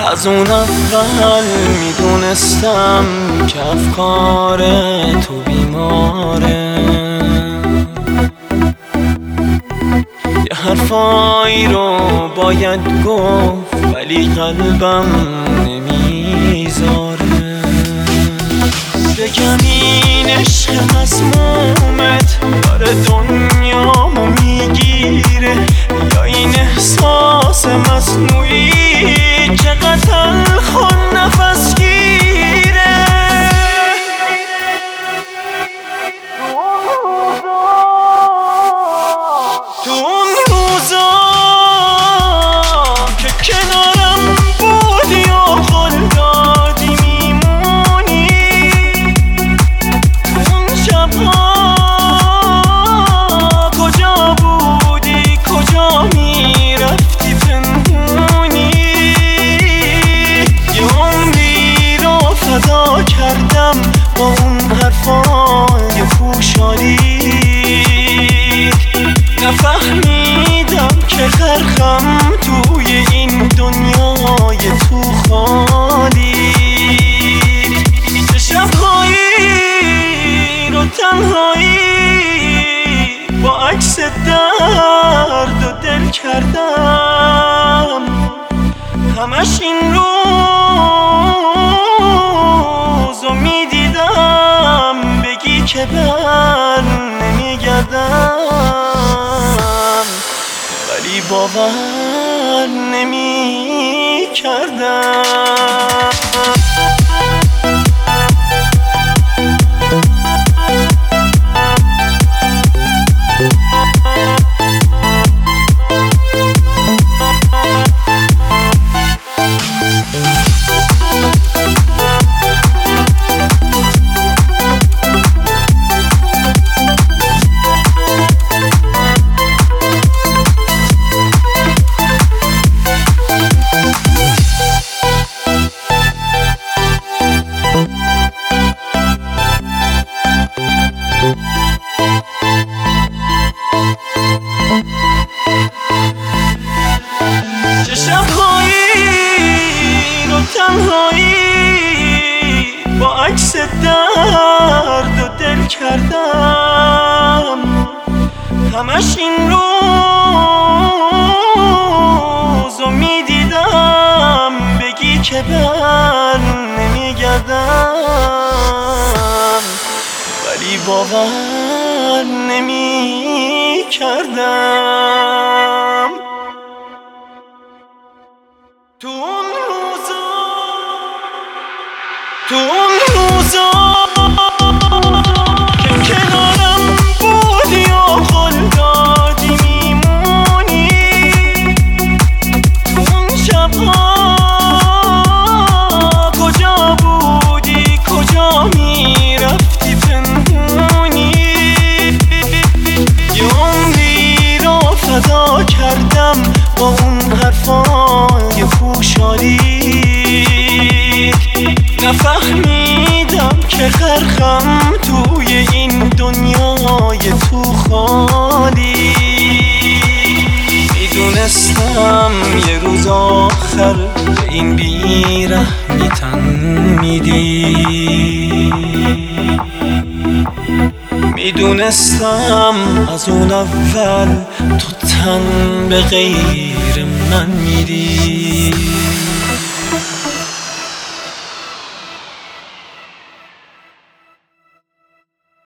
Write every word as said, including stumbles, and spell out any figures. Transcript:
از اون اول میدونستم که افکار تو بیماره، یه حرفایی رو باید گفت ولی قلبم نمیذاره. بگم این عشق مسمومت داره دنیامو میگیره، یا این احساس مصنوعی چقدر تلخ و نفس گیره. تو اون روزا که کنارم بودی و قول دادی میمونی، تو اون شبها کجا بودی، کجا میرفتی پنهونی. یه عمری رو فدا کردم با اون حرفای پوشالی، نفهمیدم که غرقم توی این دنیای تو خالی. چه شبهایی رو تنهایی با عکس درد و دل کردم، همش این روزو میدیدم بگی که بر نمیگردم، ولی باور نمی کردم. چه شبهایی رو تنهایی با عکس درد و دل کردم، همش این روزو میدیدم بگی که بر نمیگردم، ولی باور نمی کردم. تو اون روزا تو اون روزا که کنارم بودی و قول دادی میمونی، تو اون شبها کجا بودی، کجا میرفتی پنهونی. یه عمری رو فدا کردم با اون حرفای پوشالی، نفهمیدم که غرقم توی این دنیای تو خالی. میدونستم یه روز آخر به این بیرحمی تن میدی، میدونستم از اون اول تو تن به غیر من میدی.